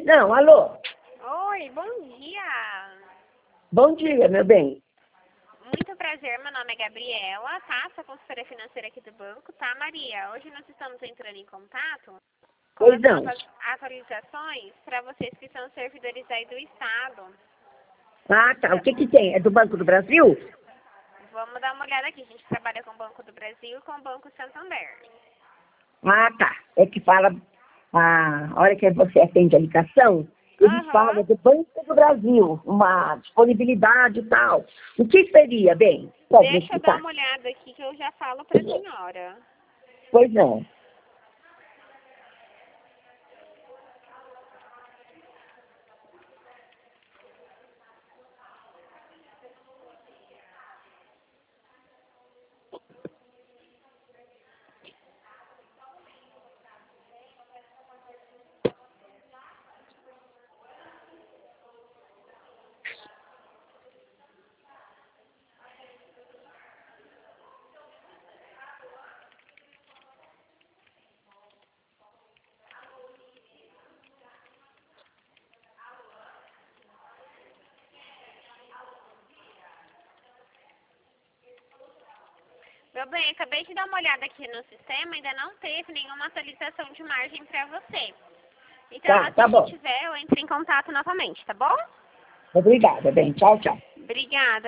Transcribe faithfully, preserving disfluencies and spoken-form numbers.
Não, alô? Oi, bom dia. Bom dia, meu bem. Muito prazer, meu nome é Gabriela, tá? Sou consultora financeira aqui do banco, tá, Maria? Hoje nós estamos entrando em contato com Pois as não. novas atualizações para vocês que são servidores aí do Estado. Ah, tá. O que que tem? É do Banco do Brasil? Vamos dar uma olhada aqui. A gente trabalha com o Banco do Brasil e com o Banco Santander. Ah, tá. É que fala, a hora que você atende a ligação, eles Aham. falam do Banco do Brasil, uma disponibilidade e tal. O que seria, bem? Pode me Deixa eu dar explicar? uma olhada aqui que eu já falo para a senhora. Pois não. Meu bem, acabei de dar uma olhada aqui no sistema, ainda não teve nenhuma atualização de margem para você. Então, Tá, assim tá que bom. tiver, eu entro em contato novamente, tá bom? Obrigada, bem. Tchau, tchau. Obrigada.